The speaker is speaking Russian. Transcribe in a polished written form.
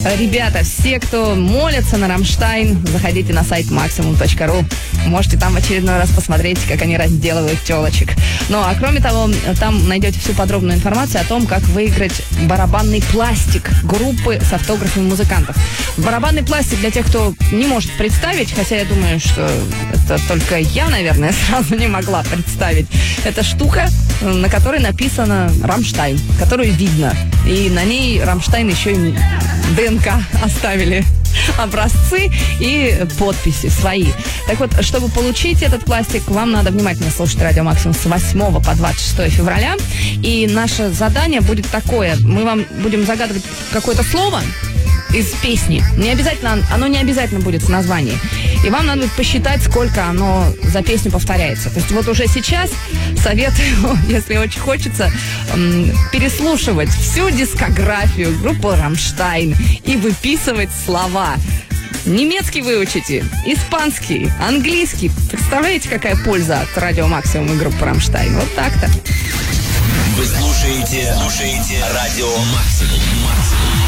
Ребята, все, кто молятся на Рамштайн, заходите на сайт maximum.ru. Можете там в очередной раз посмотреть, как они разделывают телочек. Ну, а кроме того, там найдете всю подробную информацию о том, как выиграть барабанный пластик группы с автографами музыкантов. Барабанный пластик, для тех, кто не может представить, хотя я думаю, что это только я, наверное, сразу не могла представить. Это штука, на которой написано «Рамштайн», которую видно. И на ней Рамштайн еще и ДНК оставили, образцы и подписи свои. Так вот, чтобы получить этот пластик, вам надо внимательно слушать Радио Максимум с 8 по 26 февраля. И наше задание будет такое. Мы вам будем загадывать какое-то слово из песни. Оно не обязательно будет в названии. И вам надо будет посчитать, сколько оно за песню повторяется. То есть вот уже сейчас советую, если очень хочется, переслушивать всю дискографию группы «Рамштайн» и выписывать слова. Немецкий выучите, испанский, английский. Представляете, какая польза от Радио Максимум и группы «Рамштайн»? Вот так-то. Вы слушаете Радио Максимум.